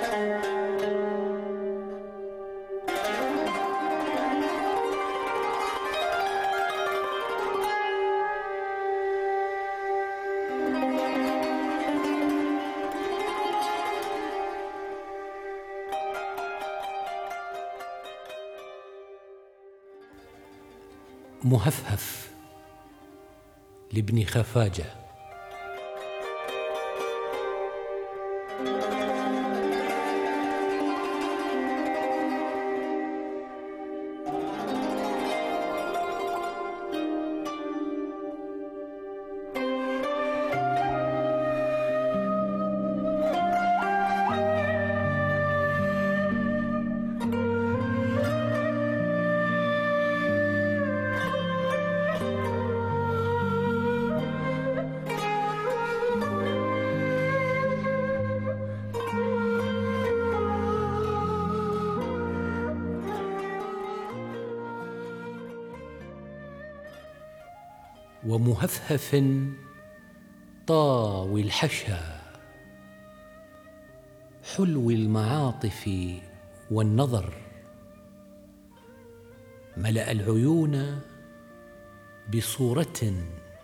مهفهف لابن خفاجة. ومهفهف طاوي الحشا، حلو المعاطف والنظر، ملأ العيون بصورة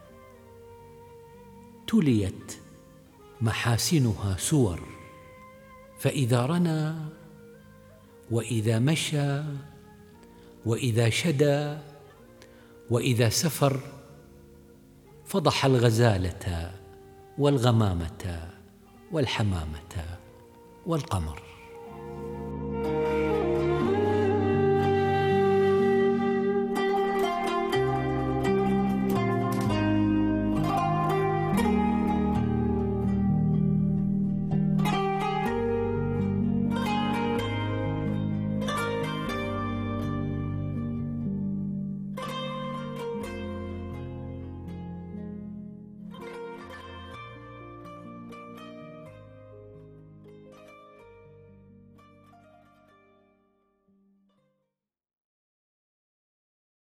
تليت محاسنها سور، فإذا رنى وإذا مشى وإذا شدى وإذا سفر فضح الغزالة والغمامة والحمامة والقمر.